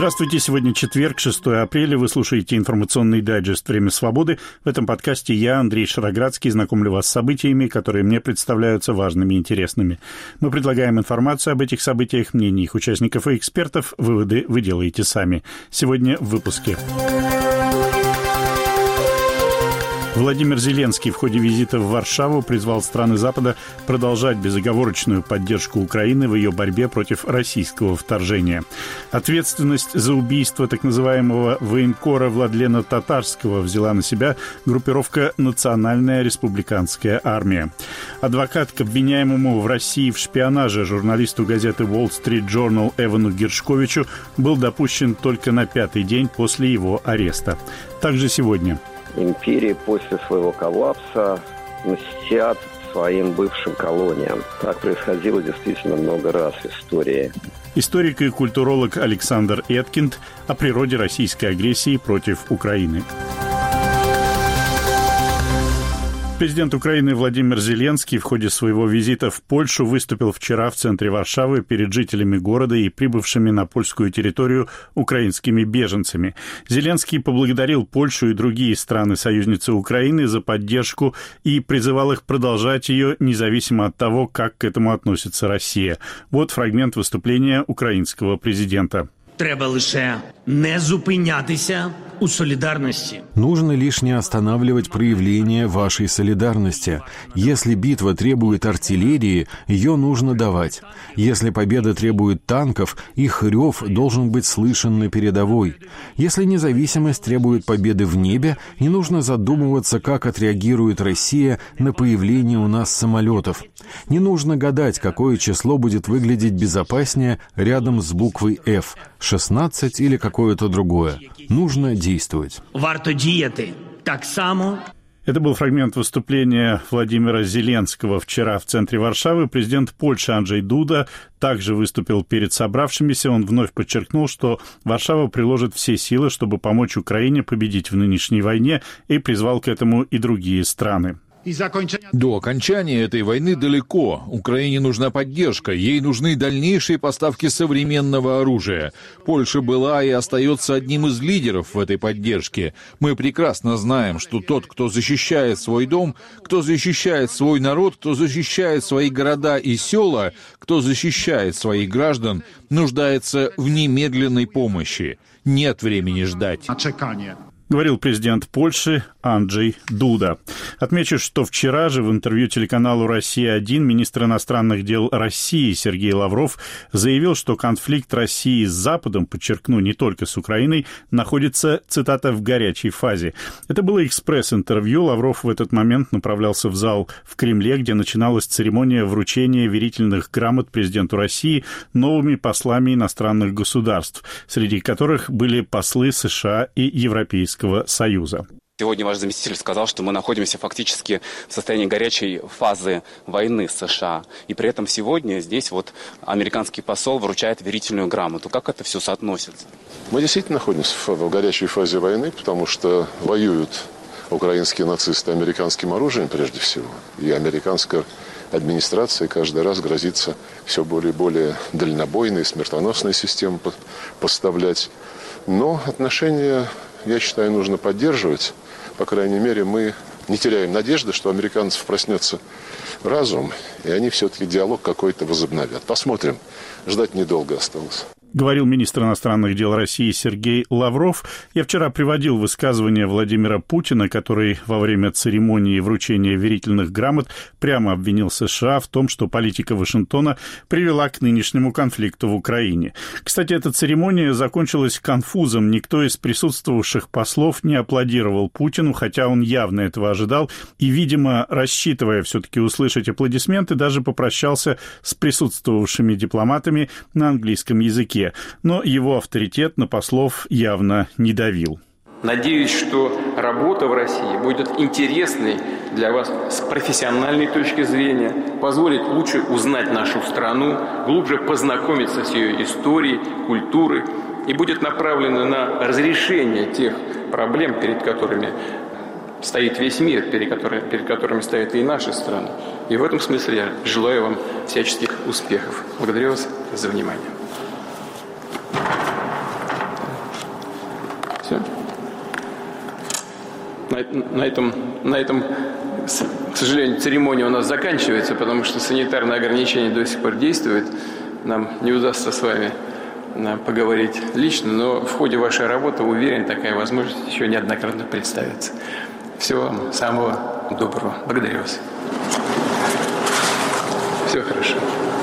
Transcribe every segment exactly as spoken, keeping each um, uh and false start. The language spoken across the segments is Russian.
Здравствуйте, сегодня четверг, шестое апреля. Вы слушаете информационный дайджест «Время свободы». В этом подкасте я, Андрей Шароградский, знакомлю вас с событиями, которые мне представляются важными и интересными. Мы предлагаем информацию об этих событиях, мнения их участников и экспертов. Выводы вы делаете сами. Сегодня в выпуске. Владимир Зеленский в ходе визита в Варшаву призвал страны Запада продолжать безоговорочную поддержку Украины в ее борьбе против российского вторжения. Ответственность за убийство так называемого военкора Владлена Татарского взяла на себя группировка «Национальная республиканская армия». Адвокат к обвиняемому в России в шпионаже журналисту газеты Wall Street Journal Эвану Гершковичу был допущен только на пятый день после его ареста. Также сегодня. Империи после своего коллапса мстят своим бывшим колониям. Так происходило действительно много раз в истории. Историк и культуролог Александр Эткинд о природе российской агрессии против Украины. Президент Украины Владимир Зеленский в ходе своего визита в Польшу выступил вчера в центре Варшавы перед жителями города и прибывшими на польскую территорию украинскими беженцами. Зеленский поблагодарил Польшу и другие страны-союзницы Украины за поддержку и призывал их продолжать ее, независимо от того, как к этому относится Россия. Вот фрагмент выступления украинского президента. Треба лише не зупинятися у солидарности. Нужно лишь не останавливать проявление вашей солидарности. Если битва требует артиллерии, ее нужно давать. Если победа требует танков, их рев должен быть слышен на передовой. Если независимость требует победы в небе, не нужно задумываться, как отреагирует Россия на появление у нас самолетов. Не нужно гадать, какое число будет выглядеть безопаснее рядом с буквой «Ф», шестнадцать или какое-то другое. Нужно действовать. Варто діяти так само. Это был фрагмент выступления Владимира Зеленского вчера в центре Варшавы. Президент Польши Анджей Дуда также выступил перед собравшимися. Он вновь подчеркнул, что Варшава приложит все силы, чтобы помочь Украине победить в нынешней войне, и призвал к этому и другие страны. До окончания этой войны далеко. Украине нужна поддержка, ей нужны дальнейшие поставки современного оружия. Польша была и остается одним из лидеров в этой поддержке. Мы прекрасно знаем, что тот, кто защищает свой дом, кто защищает свой народ, кто защищает свои города и села, кто защищает своих граждан, нуждается в немедленной помощи. Нет времени ждать. Говорил президент Польши Анджей Дуда. Отмечу, что вчера же в интервью телеканалу «Россия один» министр иностранных дел России Сергей Лавров заявил, что конфликт России с Западом, подчеркну, не только с Украиной, находится, цитата, в горячей фазе. Это было экспресс-интервью. Лавров в этот момент направлялся в зал в Кремле, где начиналась церемония вручения верительных грамот президенту России новыми послами иностранных государств, среди которых были послы США и Европейского Союза. Сегодня ваш заместитель сказал, что мы находимся фактически в состоянии горячей фазы войны с США. И при этом сегодня здесь вот американский посол вручает верительную грамоту. Как это все соотносится? Мы действительно находимся в горячей фазе войны, потому что воюют украинские нацисты американским оружием прежде всего. И американская администрация каждый раз грозится все более и более дальнобойные, смертоносные системы поставлять. Но отношения, я считаю, нужно поддерживать. По крайней мере, мы не теряем надежды, что у американцев проснется разум, и они все-таки диалог какой-то возобновят. Посмотрим. Ждать недолго осталось. Говорил министр иностранных дел России Сергей Лавров. Я вчера приводил высказывание Владимира Путина, который во время церемонии вручения верительных грамот прямо обвинил США в том, что политика Вашингтона привела к нынешнему конфликту в Украине. Кстати, эта церемония закончилась конфузом. Никто из присутствовавших послов не аплодировал Путину, хотя он явно этого ожидал и, видимо, рассчитывая все-таки услышать аплодисменты, даже попрощался с присутствовавшими дипломатами на английском языке. Но его авторитет на послов явно не давил. Надеюсь, что работа в России будет интересной для вас с профессиональной точки зрения, позволит лучше узнать нашу страну, глубже познакомиться с ее историей, культурой и будет направлена на разрешение тех проблем, перед которыми стоит весь мир, перед которыми, перед которыми стоят и наши страны. И в этом смысле я желаю вам всяческих успехов. Благодарю вас за внимание. На, на этом, на этом, к сожалению, церемония у нас заканчивается, потому что санитарные ограничения до сих пор действуют. Нам не удастся с вами поговорить лично, но в ходе вашей работы, уверен, такая возможность еще неоднократно представится. Всего вам самого доброго. Благодарю вас. Все хорошо.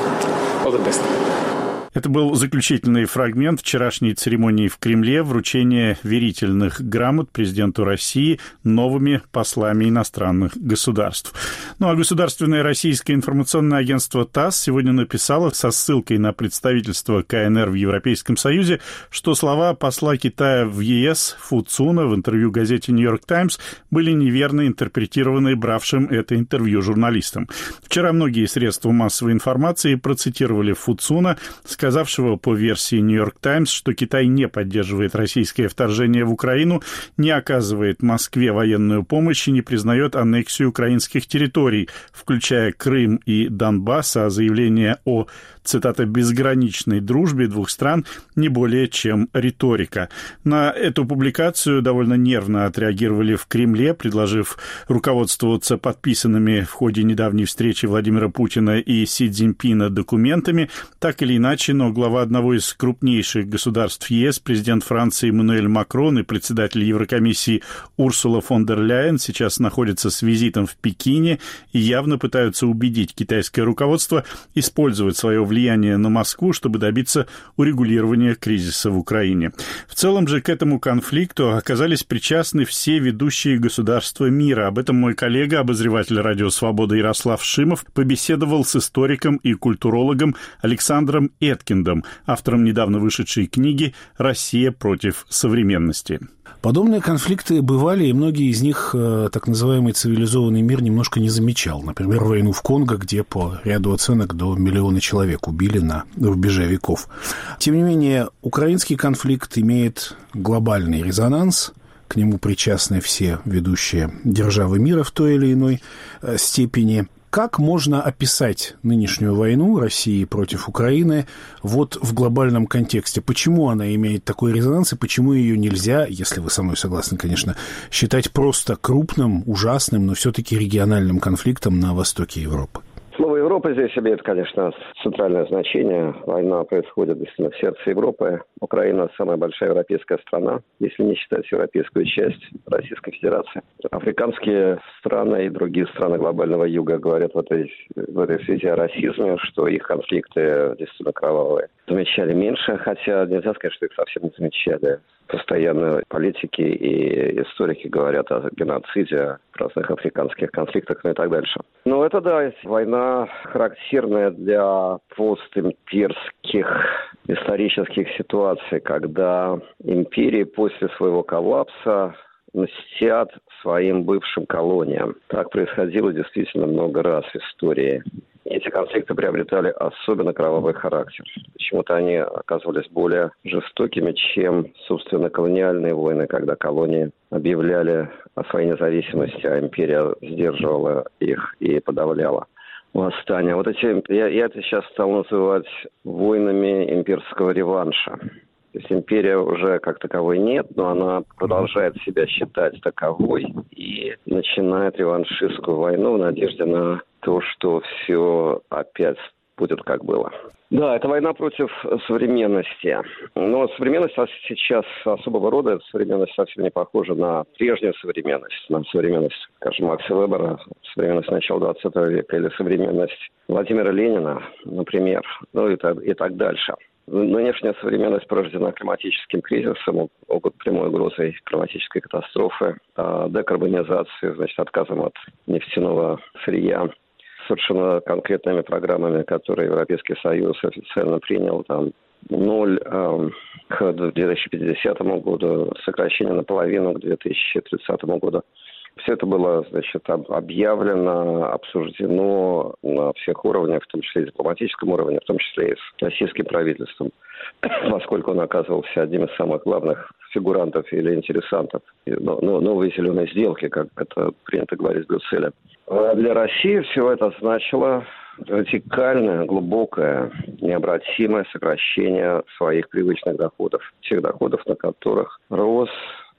All the best. Это был заключительный фрагмент вчерашней церемонии в Кремле вручения верительных грамот президенту России новыми послами иностранных государств. Ну а государственное российское информационное агентство ТАСС сегодня написало со ссылкой на представительство ка эн эр в Европейском Союзе, что слова посла Китая в е эс Фу Цуна в интервью газете «Нью-Йорк Таймс» были неверно интерпретированы бравшим это интервью журналистом. Вчера многие средства массовой информации процитировали Фу Цуна, сказавшего по версии «Нью-Йорк Таймс», что Китай не поддерживает российское вторжение в Украину, не оказывает Москве военную помощь и не признает аннексию украинских территорий, включая Крым и Донбасс, а заявление о, цитата, «безграничной дружбе двух стран» не более чем риторика. На эту публикацию довольно нервно отреагировали в Кремле, предложив руководствоваться подписанными в ходе недавней встречи Владимира Путина и Си Цзиньпина документами. Так или иначе, но глава одного из крупнейших государств е эс, президент Франции Эммануэль Макрон и председатель Еврокомиссии Урсула фон дер Ляйен сейчас находятся с визитом в Пекине и явно пытаются убедить китайское руководство использовать свое влияние на Москву, чтобы добиться урегулирования кризиса в Украине. В целом же к этому конфликту оказались причастны все ведущие государства мира. Об этом мой коллега, обозреватель «Радио Свобода» Ярослав Шимов, побеседовал с историком и культурологом Александром Эткиндом, автором недавно вышедшей книги «Россия против современности». Подобные конфликты бывали, и многие из них э, так называемый цивилизованный мир немножко не замечал. Например, войну в Конго, где по ряду оценок до миллиона человек убили на рубеже веков. Тем не менее, украинский конфликт имеет глобальный резонанс. К нему причастны все ведущие державы мира в той или иной э, степени. Как можно описать нынешнюю войну России против Украины вот в глобальном контексте? Почему она имеет такой резонанс и почему ее нельзя, если вы со мной согласны, конечно, считать просто крупным, ужасным, но все-таки региональным конфликтом на востоке Европы? Слово «Европа» здесь имеет, конечно, центральное значение. Война происходит действительно в сердце Европы. Украина – самая большая европейская страна, если не считать европейскую часть Российской Федерации. Африканские страны и другие страны глобального юга говорят в этой, в этой связи о расизме, что их конфликты действительно кровавые. Замечали меньше, хотя нельзя сказать, что их совсем не замечали. Постоянно политики и историки говорят о геноциде, разных африканских конфликтах, ну и так дальше. Но это, да, война характерная для постимперских исторических ситуаций, когда империи после своего коллапса мстят своим бывшим колониям. Так происходило действительно много раз в истории. Эти конфликты приобретали особенно кровавый характер. Почему-то они оказывались более жестокими, чем, собственно, колониальные войны, когда колонии объявляли о своей независимости, а империя сдерживала их и подавляла восстания. Вот эти, я, я это сейчас стал называть войнами имперского реванша. То есть империя уже как таковой нет, но она продолжает себя считать таковой и начинает реваншистскую войну в надежде на то, что все опять будет как было. Да, это война против современности. Но современность сейчас особого рода, эта современность совсем не похожа на прежнюю современность, на современность, скажем, Макса Вебера, современность начала двадцатого века или современность Владимира Ленина, например, ну и так, и так дальше. Нынешняя современность порождена климатическим кризисом, прямой угрозой климатической катастрофы, декарбонизацией, значит, отказом от нефтяного сырья, совершенно конкретными программами, которые Европейский Союз официально принял, там, ноль э, к две тысячи пятидесятому году, сокращение наполовину к две тысячи тридцатому году. Все это было, значит, объявлено, обсуждено на всех уровнях, в том числе и дипломатическом уровне, в том числе и с российским правительством, поскольку он оказывался одним из самых главных фигурантов или интересантов новой зеленой сделки, как это принято говорить в Брюсселе. Для России все это значило радикальное, глубокое, необратимое сокращение своих привычных доходов, тех доходов, на которых рос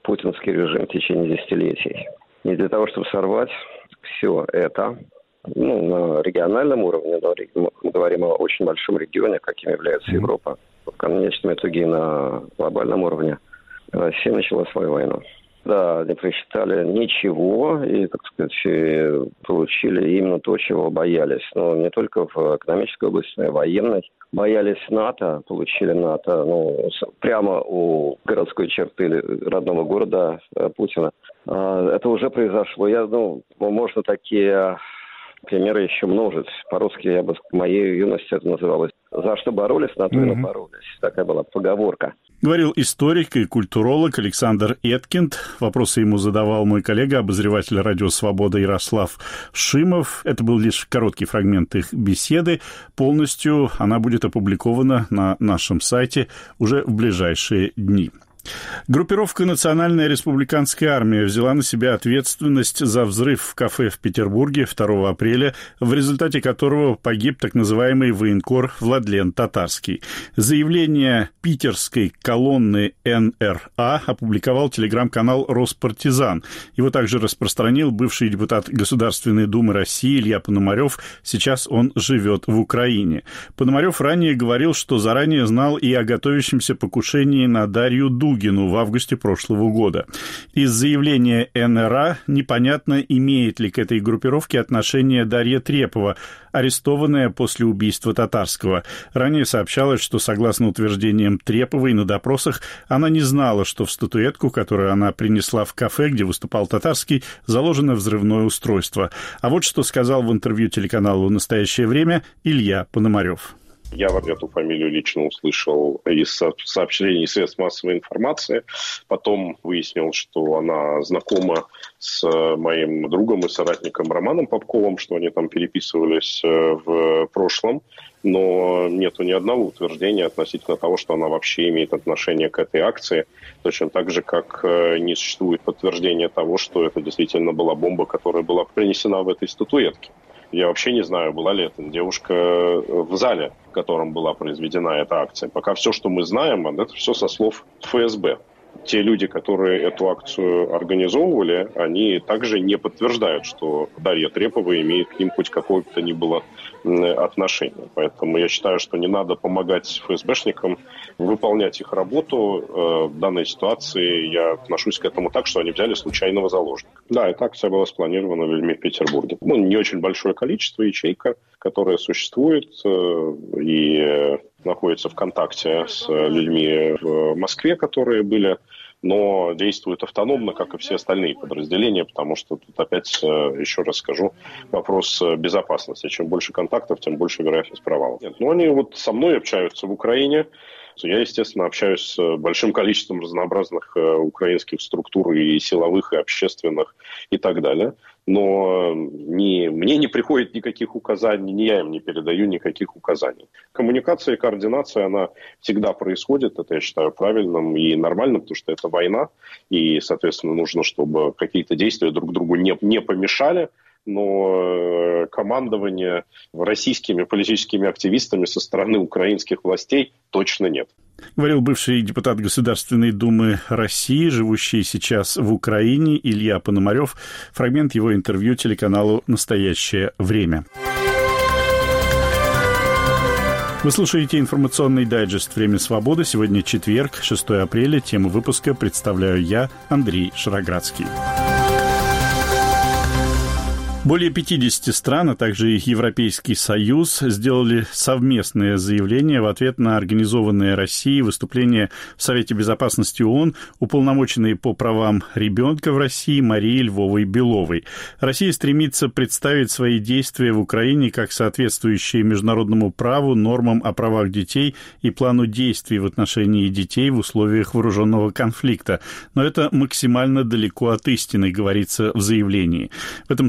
путинский режим в течение десятилетий. И для того, чтобы сорвать все это, ну, на региональном уровне, мы говорим о очень большом регионе, каким является Европа, в конечном итоге на глобальном уровне, Россия начала свою войну. Да, не просчитали ничего и, так сказать, получили именно то, чего боялись. Но не только в экономической области, но и в военной. Боялись НАТО, получили НАТО ну, прямо у городской черты родного города Путина. Это уже произошло. Я, ну, можно такие примеры еще множить. По-русски, я бы в моей юности это называлось «За что боролись, на то и напоролись». Такая была поговорка. Говорил историк и культуролог Александр Эткинд. Вопросы ему задавал мой коллега, обозреватель радио «Свобода» Ярослав Шимов. Это был лишь короткий фрагмент их беседы. Полностью она будет опубликована на нашем сайте уже в ближайшие дни. Группировка «Национальная республиканская армия» взяла на себя ответственность за взрыв в кафе в Петербурге второго апреля, в результате которого погиб так называемый военкор Владлен Татарский. Заявление питерской колонны эн эр а опубликовал телеграм-канал «Роспартизан». Его также распространил бывший депутат Государственной Думы России Илья Пономарев. Сейчас он живет в Украине. Пономарев ранее говорил, что заранее знал и о готовящемся покушении на Дарью Дугину в августе прошлого года. Из заявления эн эр а непонятно, имеет ли к этой группировке отношение Дарья Трепова, арестованная после убийства Татарского. Ранее сообщалось, что, согласно утверждениям Треповой на допросах, она не знала, что в статуэтку, которую она принесла в кафе, где выступал Татарский, заложено взрывное устройство. А вот что сказал в интервью телеканалу «Настоящее время» Илья Пономарев. Я эту фамилию лично услышал из сообщений средств массовой информации. Потом выяснил, что она знакома с моим другом и соратником Романом Попковым, что они там переписывались в прошлом. Но нету ни одного утверждения относительно того, что она вообще имеет отношение к этой акции. Точно так же, как не существует подтверждения того, что это действительно была бомба, которая была принесена в этой статуэтке. Я вообще не знаю, была ли эта девушка в зале, в котором была произведена эта акция. Пока все, что мы знаем, это все со слов эф эс бэ. Те люди, которые эту акцию организовывали, они также не подтверждают, что Дарья Трепова имеет к ним хоть какое-то ни было отношение. Поэтому я считаю, что не надо помогать эф эс бэшникам выполнять их работу. В данной ситуации я отношусь к этому так, что они взяли случайного заложника. Да, эта акция была спланирована людьми в Петербурге. Ну, не очень большое количество, ячейка, которая существует и находится в контакте с людьми в Москве, которые были, но действует автономно, как и все остальные подразделения, потому что тут опять, еще раз скажу, вопрос безопасности. Чем больше контактов, тем больше вероятность провала. Нет, но они вот со мной общаются в Украине. Я, естественно, общаюсь с большим количеством разнообразных украинских структур и силовых, и общественных, и так далее. Но ни, мне не приходит никаких указаний, ни я им не передаю никаких указаний. Коммуникация и координация, она всегда происходит. Это я считаю правильным и нормальным, потому что это война. И, соответственно, нужно, чтобы какие-то действия друг другу не, не помешали. Но командования российскими политическими активистами со стороны украинских властей точно нет. Говорил бывший депутат Государственной Думы России, живущий сейчас в Украине, Илья Пономарев. Фрагмент его интервью телеканалу «Настоящее время». Вы слушаете информационный дайджест «Время свободы». Сегодня четверг, шестое апреля. Тему выпуска представляю я, Андрей Шароградский. Более пятидесяти стран, а также и Европейский Союз сделали совместное заявление в ответ на организованное Россией выступление в Совете Безопасности ООН уполномоченной по правам ребенка в России Марии Львовой-Беловой. Россия стремится представить свои действия в Украине как соответствующие международному праву, нормам о правах детей и плану действий в отношении детей в условиях вооруженного конфликта. Но это максимально далеко от истины, говорится в заявлении. В этом заявлении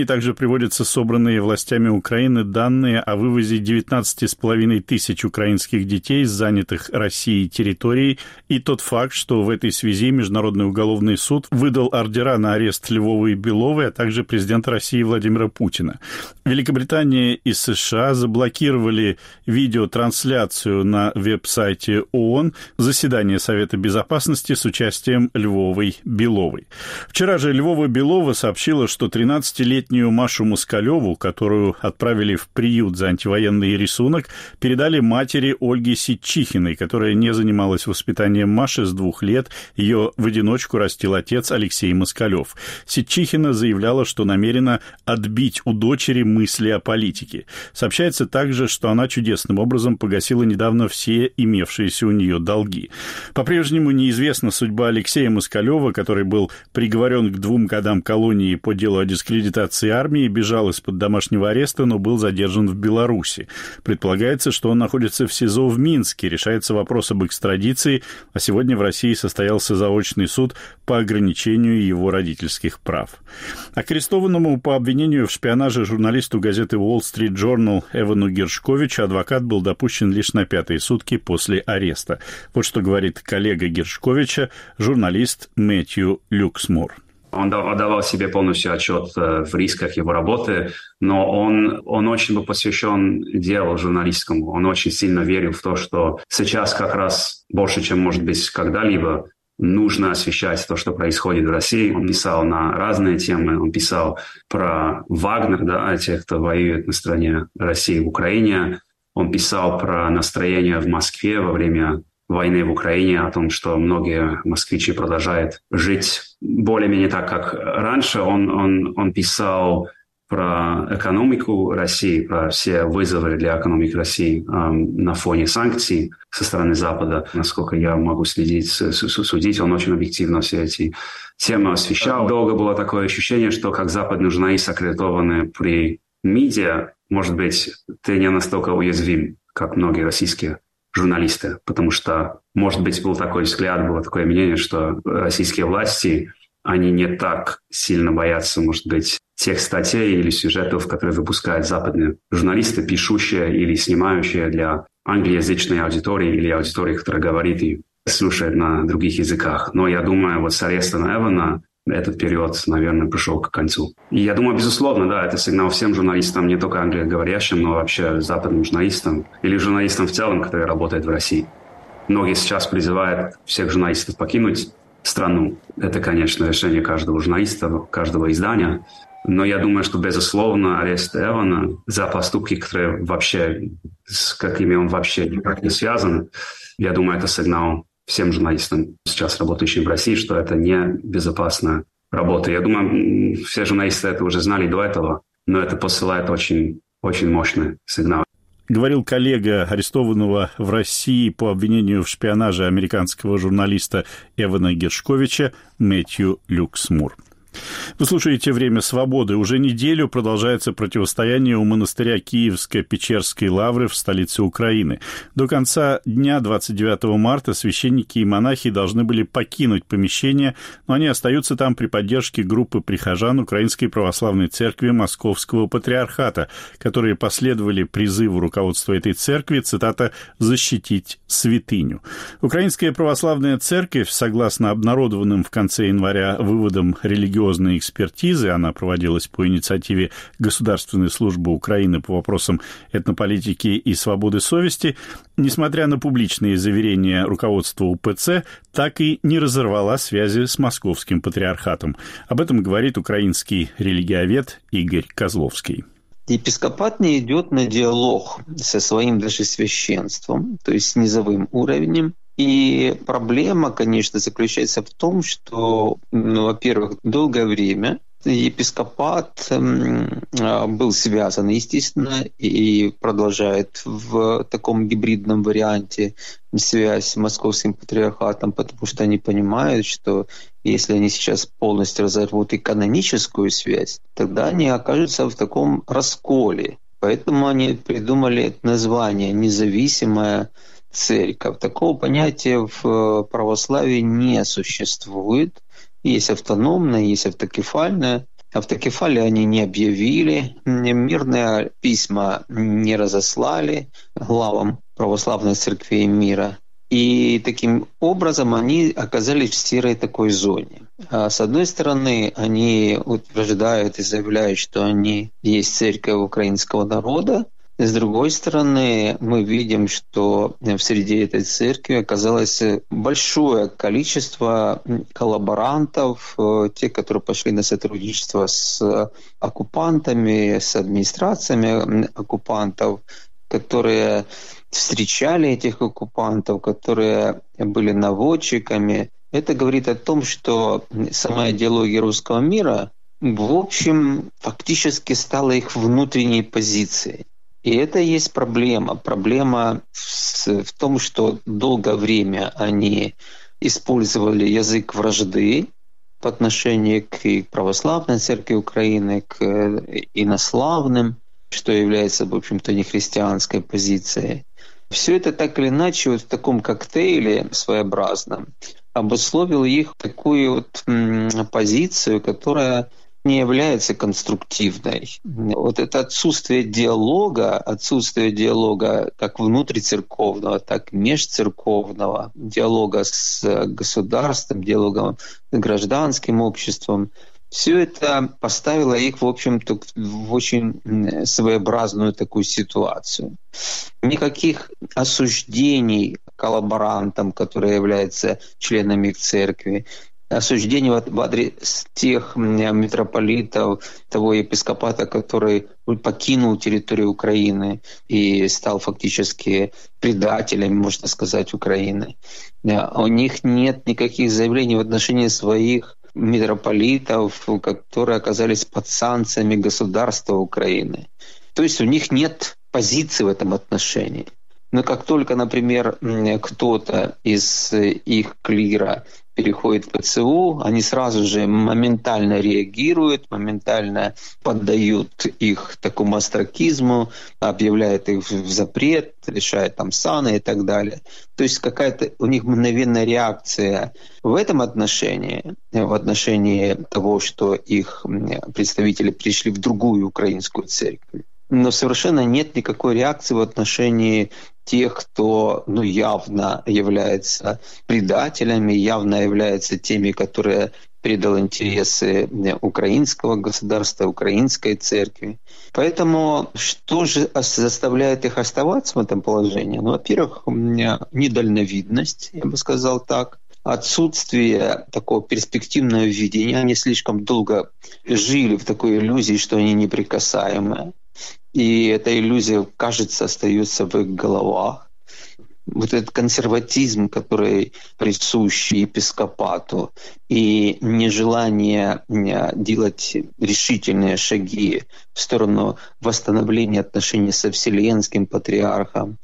издании также приводятся собранные властями Украины данные о вывозе девятнадцати с половиной тысяч украинских детей с занятых Россией территорий и тот факт, что в этой связи Международный уголовный суд выдал ордера на арест Львова и Беловой, а также президента России Владимира Путина. Великобритания и США заблокировали видеотрансляцию на веб-сайте ООН заседания Совета Безопасности с участием Львовой-Беловой. Вчера же Львова-Белова сообщила, что тринадцатилетнюю Машу Москалеву, которую отправили в приют за антивоенный рисунок, передали матери Ольге Ситчихиной, которая не занималась воспитанием Маши с двух лет. Ее в одиночку растил отец Алексей Москалев. Ситчихина заявляла, что намерена отбить у дочери мысли о политике. Сообщается также, что она чудесным образом погасила недавно все имевшиеся у нее долги. По-прежнему неизвестна судьба Алексея Москалева, который был приговорен к двум годам колонии по делу о дискредитации армии, бежал из-под домашнего ареста, но был задержан в Беларуси. Предполагается, что он находится в СИЗО в Минске. Решается вопрос об экстрадиции, а сегодня в России состоялся заочный суд по ограничению его родительских прав. Арестованному по обвинению в шпионаже журналисту газеты Wall Street Journal Эвану Гершковичу адвокат был допущен лишь на пятые сутки после ареста. Вот что говорит коллега Гершковича, журналист Мэтью Люксмур. Он отдавал себе полностью отчет в рисках его работы, но он, он очень был посвящен делу журналистскому. Он очень сильно верил в то, что сейчас как раз больше, чем может быть когда-либо, нужно освещать то, что происходит в России. Он писал на разные темы. Он писал про Вагнер, да, тех, кто воюет на стороне России в Украине. Он писал про настроение в Москве во время войны в Украине, о том, что многие москвичи продолжают жить более-менее так, как раньше. Он, он, он писал про экономику России, про все вызовы для экономики России эм, на фоне санкций со стороны Запада. Насколько я могу следить, судить, он очень объективно все эти темы освещал. Долго было такое ощущение, что как западные журналисты, аккредитованные при МИДе, может быть, ты не настолько уязвим, как многие российские журналисты, потому что, может быть, был такой взгляд, было такое мнение, что российские власти, они не так сильно боятся, может быть, тех статей или сюжетов, которые выпускают западные журналисты, пишущие или снимающие для англоязычной аудитории или аудитории, которая говорит и слушает на других языках. Но я думаю, вот с арестом Эвана этот период, наверное, пришел к концу. И я думаю, безусловно, да, это сигнал всем журналистам, не только англоговорящим, но вообще западным журналистам или журналистам в целом, которые работают в России. Многие сейчас призывают всех журналистов покинуть страну. Это, конечно, решение каждого журналиста, каждого издания. Но я думаю, что, безусловно, арест Эвана за поступки, которые вообще, с какими он вообще никак не связан, я думаю, это сигнал всем журналистам, сейчас работающим в России, что это не безопасная работа. Я думаю, все журналисты это уже знали до этого, но это посылает очень, очень мощный сигнал. Говорил коллега арестованного в России по обвинению в шпионаже американского журналиста Эвана Гершковича Мэтью Люксмур. Вы слушаете «Время свободы». Уже неделю продолжается противостояние у монастыря Киевско-Печерской лавры в столице Украины. До конца дня, двадцать девятого марта, священники и монахи должны были покинуть помещение, но они остаются там при поддержке группы прихожан Украинской Православной Церкви Московского Патриархата, которые последовали призыву руководства этой церкви, цитата, «защитить святыню». Украинская Православная Церковь, согласно обнародованным в конце января выводам религиозной экспертизы, она проводилась по инициативе Государственной службы Украины по вопросам этнополитики и свободы совести, несмотря на публичные заверения руководства УПЦ, так и не разорвала связи с Московским Патриархатом. Об этом говорит украинский религиовед Игорь Козловский. Епископат не идет на диалог со своим даже священством, то есть с низовым уровнем. И проблема, конечно, заключается в том, что, ну, во-первых, долгое время епископат был связан, естественно, и продолжает в таком гибридном варианте связь с Московским Патриархатом, потому что они понимают, что если они сейчас полностью разорвут и каноническую связь, тогда они окажутся в таком расколе. Поэтому они придумали название «независимая церковь». Такого понятия в православии не существует. Есть автономная, есть автокефальная Автокефалию они не объявили, мирные письма не разослали главам православных церквей мира. И таким образом они оказались в серой такой зоне. А с одной стороны, они утверждают и заявляют, что они есть церковь украинского народа. С другой стороны, мы видим, что в среде этой церкви оказалось большое количество коллаборантов, тех, которые пошли на сотрудничество с оккупантами, с администрациями оккупантов, которые встречали этих оккупантов, которые были наводчиками. Это говорит о том, что сама идеология русского мира, в общем, фактически стала их внутренней позицией. И это и есть проблема. Проблема в том, что долгое время они использовали язык вражды по отношению к православной церкви Украины, к инославным, что является, в общем-то, нехристианской позицией. Все это так или иначе вот в таком коктейле своеобразном обусловило их такую вот м, позицию, которая не является конструктивной. Вот это отсутствие диалога, отсутствие диалога как внутрицерковного, так и межцерковного, диалога с государством, диалога с гражданским обществом, все это поставило их, в общем-то, в очень своеобразную такую ситуацию. Никаких осуждений коллаборантам, которые являются членами их церкви, осуждений в адрес тех митрополитов, того епископата, который покинул территорию Украины и стал фактически предателем, можно сказать, Украины. У них нет никаких заявлений в отношении своих митрополитов, которые оказались под санкциями государства Украины. То есть у них нет позиции в этом отношении. Но как только, например, кто-то из их клира переходит в ПЦУ, они сразу же моментально реагируют, моментально поддают их такому остракизму, объявляют их в запрет, решают там саны и так далее. То есть какая-то у них мгновенная реакция в этом отношении, в отношении того, что их представители пришли в другую украинскую церковь. Но совершенно нет никакой реакции в отношении тех, кто ну, явно является предателями, явно является теми, которые предал интересы украинского государства, украинской церкви. Поэтому что же заставляет их оставаться в этом положении? Ну, во-первых, у меня недальновидность, я бы сказал так, отсутствие такого перспективного видения. Они слишком долго жили в такой иллюзии, что они неприкасаемые. И эта иллюзия, кажется, остается в их головах. Вот этот консерватизм, который присущ епископату, и нежелание делать решительные шаги в сторону восстановления отношений со Вселенским патриархом,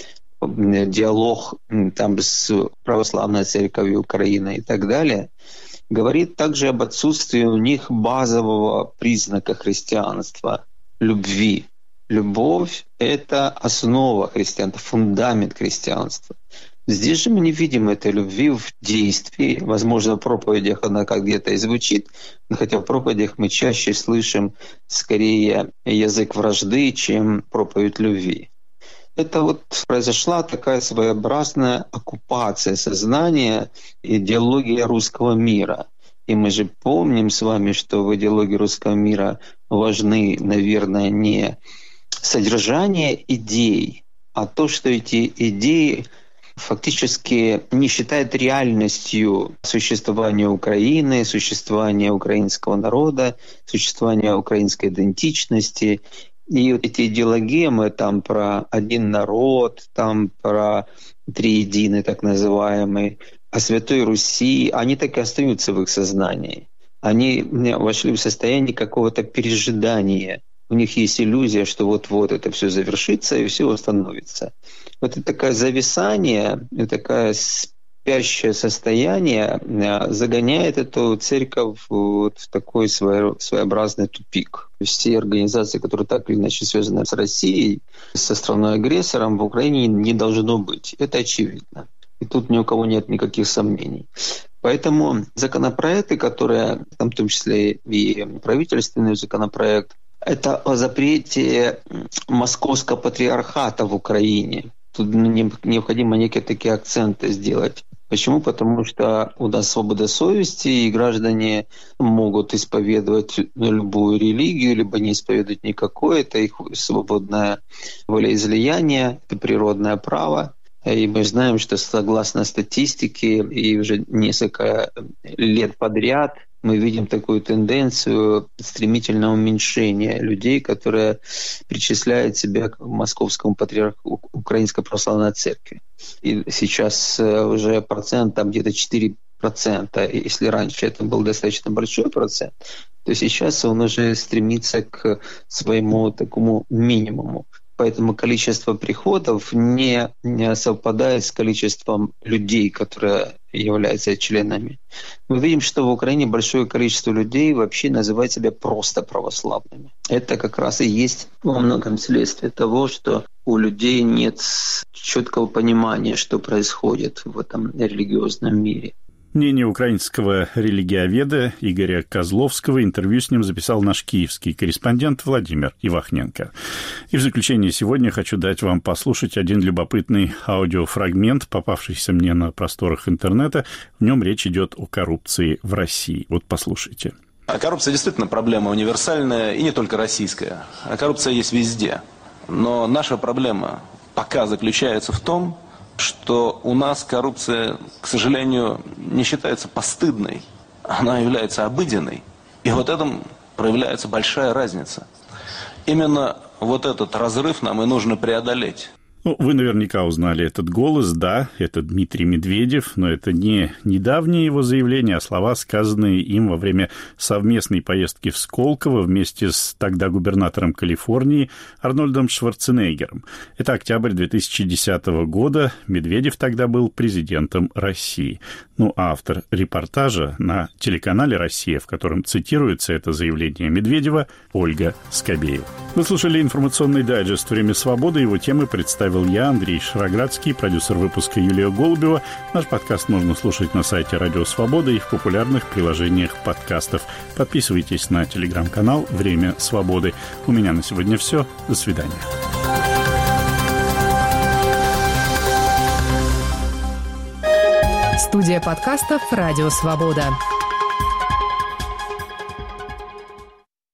диалог там, с православной церковью Украины и так далее, говорит также об отсутствии у них базового признака христианства — любви. Любовь — это основа христианства, фундамент христианства. Здесь же мы не видим этой любви в действии. Возможно, в проповедях она как где-то и звучит, но хотя в проповедях мы чаще слышим скорее язык вражды, чем проповедь любви. Это вот произошла такая своеобразная оккупация сознания, идеология русского мира. И мы же помним с вами, что в идеологии русского мира важны, наверное, не содержание идей, а то, что эти идеи фактически не считают реальностью существования Украины, существования украинского народа, существования украинской идентичности. И вот эти идеологемы там про один народ, там про триединый так называемый, о Святой Руси, они так и остаются в их сознании. Они вошли в состояние какого-то пережидания. У них есть иллюзия, что вот-вот это все завершится и все восстановится. Вот это такое зависание, такое спящее состояние загоняет эту церковь вот в такой своеобразный тупик. Все организации, которые так или иначе связаны с Россией, со страной-агрессором, в Украине не должно быть. Это очевидно. И тут ни у кого нет никаких сомнений. Поэтому законопроекты, которые, в том числе и правительственный законопроект, это о запрете московского патриархата в Украине. Тут необходимо некие такие акценты сделать. Почему? Потому что у нас свобода совести, и граждане могут исповедовать любую религию, либо не исповедовать никакой. Это их свободное волеизлияние, это природное право. И мы знаем, что согласно статистике, и уже несколько лет подряд мы видим такую тенденцию стремительного уменьшения людей, которые причисляют себя к Московскому патриарху Украинской православной церкви. И сейчас уже процент там где-то четыре процента. Если раньше это был достаточно большой процент, то сейчас он уже стремится к своему такому минимуму. Поэтому количество приходов не, не совпадает с количеством людей, которые являются членами. Мы видим, что в Украине большое количество людей вообще называют себя просто православными. Это как раз и есть во многом следствие того, что у людей нет четкого понимания, что происходит в этом религиозном мире. Мнение украинского религиоведа Игоря Козловского, интервью с ним записал наш киевский корреспондент Владимир Ивахненко. И в заключение сегодня хочу дать вам послушать один любопытный аудиофрагмент, попавшийся мне на просторах интернета. В нем речь идет о коррупции в России. Вот послушайте. Коррупция действительно проблема универсальная и не только российская. Коррупция есть везде. Но наша проблема пока заключается в том, что у нас коррупция, к сожалению, не считается постыдной, она является обыденной. И вот в этом проявляется большая разница. Именно вот этот разрыв нам и нужно преодолеть. Ну, вы наверняка узнали этот голос, да, это Дмитрий Медведев, но это не недавнее его заявление, а слова, сказанные им во время совместной поездки в Сколково вместе с тогда губернатором Калифорнии Арнольдом Шварценеггером. Это октябрь две тысячи десятого года, Медведев тогда был президентом России. Ну, а автор репортажа на телеканале «Россия», в котором цитируется это заявление Медведева, Ольга Скобеева. Вы слушали информационный дайджест «Время свободы». Его темы представил я, Андрей Шароградский, продюсер выпуска Юлия Голубева. Наш подкаст можно слушать на сайте Радио Свобода и в популярных приложениях подкастов. Подписывайтесь на телеграм-канал «Время свободы». У меня на сегодня все. До свидания. Студия подкастов «Радио Свобода».